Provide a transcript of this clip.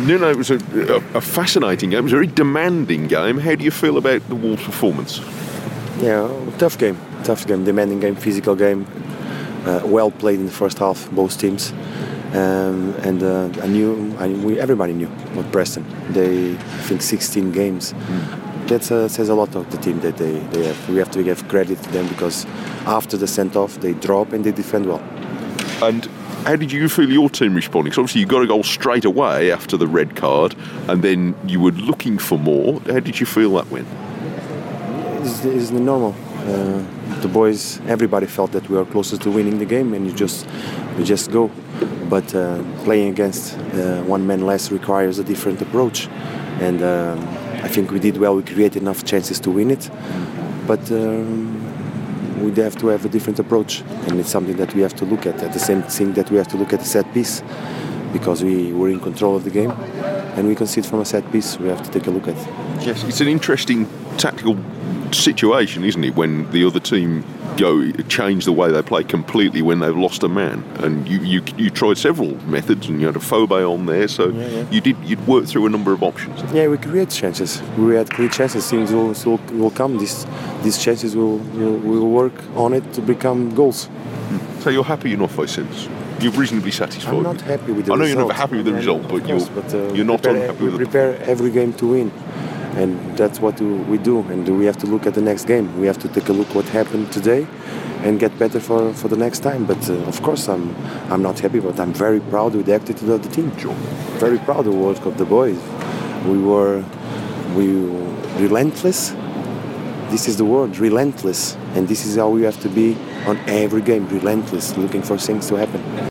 Nuno, it was a fascinating game. It was a very demanding game. How do you feel about the Wolves' performance? Yeah, tough game, demanding game, physical game. Well played in the first half, both teams. Everybody knew about Preston. I think 16 games. That says a lot of the team that they have. We have to give credit to them because after the send-off, they drop and they defend well. And how did you feel your team responding? So obviously you got a goal straight away after the red card, and then you were looking for more. How did you feel that went? It's normal. The boys, everybody felt that we were closer to winning the game, and we just go. But playing against one man less requires a different approach, and I think we did well. We created enough chances to win it, but we have to have a different approach, and it's something that we have to look at. At the same thing that we have to look at the set piece, because we were in control of the game, and we concede from a set piece. We have to take a look at. Yes, it's an interesting tactical situation, isn't it, when the other team change the way they play completely when they've lost a man, and you tried several methods, and you had a Phobe on there, so you'd work through a number of options. Yeah, we create chances. We had clear chances. Things will come. These chances will work on it to become goals. So you're happy enough, since you're reasonably satisfied? I'm not happy with the result. I know you're never happy with the result, but you're not unhappy with it. We prepare every game to win. And that's what we do, and we have to look at the next game. We have to take a look what happened today and get better for the next time. But of course I'm not happy, but I'm very proud with the attitude of the team. Sure. Very proud of the World Cup, the boys. We were relentless. This is the word, relentless. And this is how we have to be on every game, relentless, looking for things to happen.